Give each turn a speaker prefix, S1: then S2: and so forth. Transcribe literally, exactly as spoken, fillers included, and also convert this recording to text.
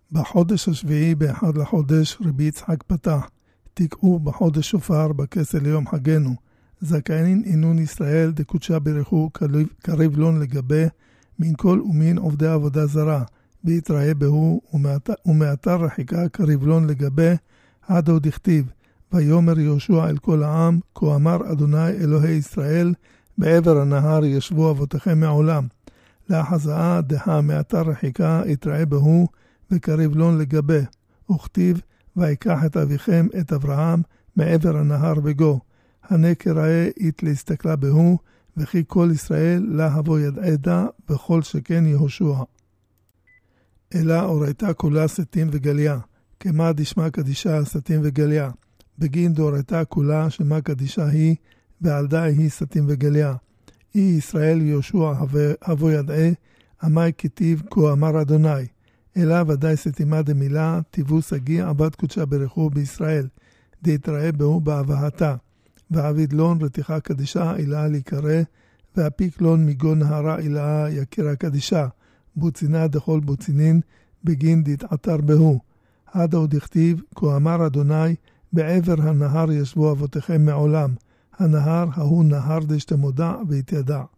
S1: בחודש השביעי באחד לחודש רבי יצחק פתח, תקעו בחודש שופר בכסל ליום חגנו, זכאין אינון ישראל דקודשה ברכו קריב לון לגבי מן כל ומין עובדי עבודה זרה, ויתראה בהו ומאתר רחיקה קריב לון לגבי עד עוד הכתיב, ויומר יהושע אל כל העם, כה אמר אדוני אלוהי ישראל, בעבר הנהר ישבו אבותיכם מעולם. לאחזאה דהה מאתר רחיקה יתראה בהו וקריב לון לגבי, וכתיב ויקח את אביכם את אברהם מעבר הנהר וגו. הנה כראה ית להסתכלה בהו, וכי כל ישראל לה הבוא ידעדה בכל שכן יהושע. אלא אורייתה כולה סתים וגליה, כמה דשמה קדישה סתים וגליה. בגין דורייתה כולה שמה קדישה היא, ועל די היא סתים וגליה. אי ישראל יהושע הבוא ידעה, עמי כתיב כה אמר אדוני. אלא ודאי סתימה דמילה, תיבו סגי עבד קודשה ברכו בישראל, דהתראה בהו בהבהתה. ועביד לון רתיחה קדישה אלה להיקרא, והפיק לון מגון נהרה אלה יקירה קדישה, בוצינה דכל בוצינין, בגין דתעתר בהו. עד עוד הכתיב, כה אמר אדוני, בעבר הנהר ישבו אבותיכם מעולם. הנהר ההוא נהר דשתמודע והתיידע.